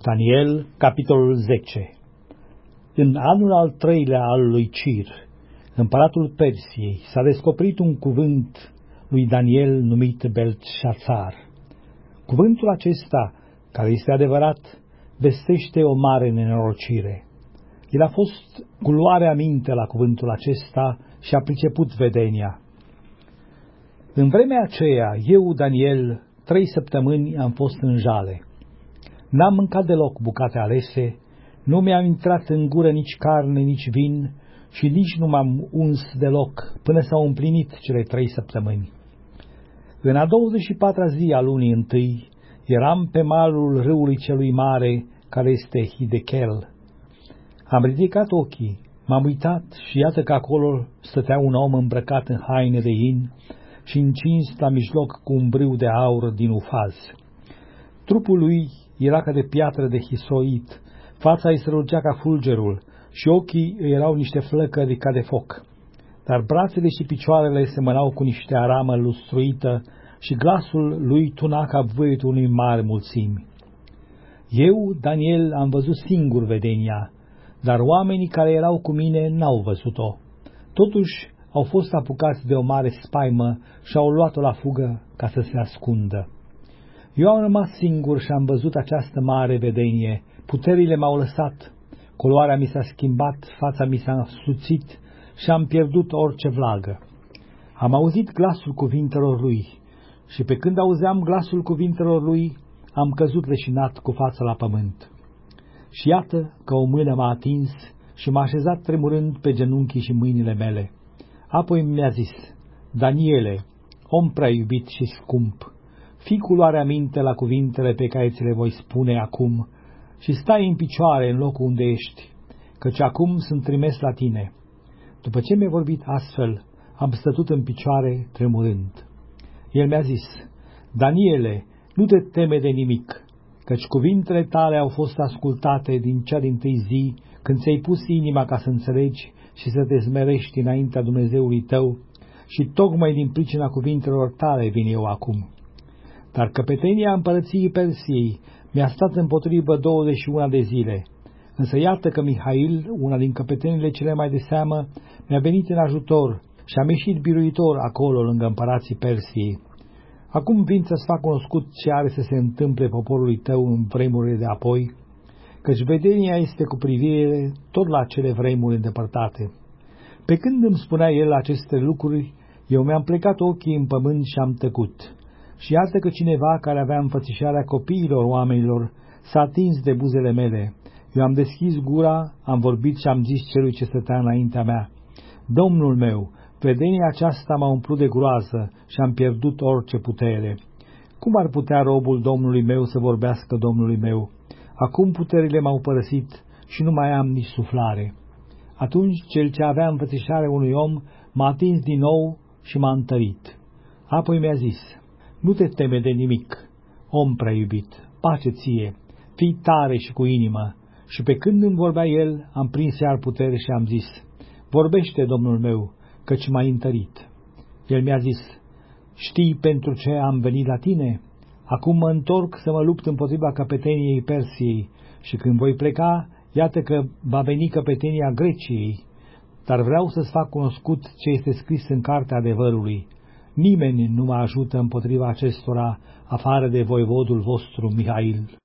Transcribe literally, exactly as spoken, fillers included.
Daniel, capitolul zece. În anul al treilea al lui Cir, împăratul Persiei, s-a descoperit un cuvânt lui Daniel numit Beltșațar. Cuvântul acesta, care este adevărat, vestește o mare nenorocire. El a fost cu luare aminte la cuvântul acesta și a priceput vedenia. În vremea aceea, eu, Daniel, trei săptămâni am fost în jale. N-am mâncat deloc bucate alese, nu mi-a intrat în gură nici carne, nici vin și nici nu m-am uns deloc până s-au împlinit cele trei săptămâni. În a douăzeci și patra zi a lunii întâi eram pe malul râului celui mare, care este Hidechel. Am ridicat ochii, m-am uitat și iată că acolo stătea un om îmbrăcat în haine de in și încins la mijloc cu un brâu de aur din Ufaz. Trupul lui era ca de piatră de hisoit, fața îi strălucea ca fulgerul și ochii îi erau niște flăcări ca de foc. Dar brațele și picioarele semănau cu niște aramă lustruită și glasul lui tuna ca vâietul unui mari mulțimi. Eu, Daniel, am văzut singur vedenia, dar oamenii care erau cu mine n-au văzut-o. Totuși au fost apucați de o mare spaimă și au luat-o la fugă ca să se ascundă. Eu am rămas singur și am văzut această mare vedenie, puterile m-au lăsat, culoarea mi s-a schimbat, fața mi s-a suțit și am pierdut orice vlagă. Am auzit glasul cuvintelor lui și pe când auzeam glasul cuvintelor lui, am căzut leșinat cu fața la pământ. Și iată că o mână m-a atins și m-a așezat tremurând pe genunchii și mâinile mele. Apoi mi-a zis: Daniele, om prea iubit și scump, fii cu luare aminte la cuvintele pe care ți le voi spune acum și stai în picioare în locul unde ești, căci acum sunt trimis la tine. După ce mi-a vorbit astfel, am stătut în picioare tremurând. El mi-a zis: Daniele, nu te teme de nimic, căci cuvintele tale au fost ascultate din cea dintâi zi, când ți-ai pus inima ca să înțelegi și să te zmerești înaintea Dumnezeului tău, și tocmai din pricina cuvintelor tale vin eu acum. Dar căpetenia împărăției Persiei mi-a stat împotrivă douăzeci și una de zile, însă iată că Mihail, una din căpetenile cele mai de seamă, mi-a venit în ajutor și am ieșit biruitor acolo lângă împărații Persiei. Acum vin să-ți fac cunoscut ce are să se întâmple poporului tău în vremurile de apoi, căci vedenia este cu privire tot la cele vremuri îndepărtate. Pe când îmi spunea el aceste lucruri, eu mi-am plecat ochii în pământ și am tăcut. Și iată că cineva care avea înfățișarea copiilor oamenilor s-a atins de buzele mele. Eu am deschis gura, am vorbit și am zis celui ce stătea înaintea mea: Domnul meu, vedenia aceasta m-a umplut de groază și am pierdut orice putere. Cum ar putea robul Domnului meu să vorbească Domnului meu? Acum puterile m-au părăsit și nu mai am nici suflare. Atunci cel ce avea înfățișarea unui om m-a atins din nou și m-a întărit. Apoi mi-a zis: Nu te teme de nimic, om prea iubit, pace ție, fii tare și cu inimă. Și pe când îmi vorbea el, am prins iar putere și am zis: Vorbește, Domnul meu, căci m-ai întărit. El mi-a zis: Știi pentru ce am venit la tine? Acum mă întorc să mă lupt împotriva căpeteniei Persiei și când voi pleca, iată că va veni căpetenia Greciei. Dar vreau să-ți fac cunoscut ce este scris în cartea adevărului. Nimeni nu mă ajută împotriva acestora, afară de voivodul vostru Mihail.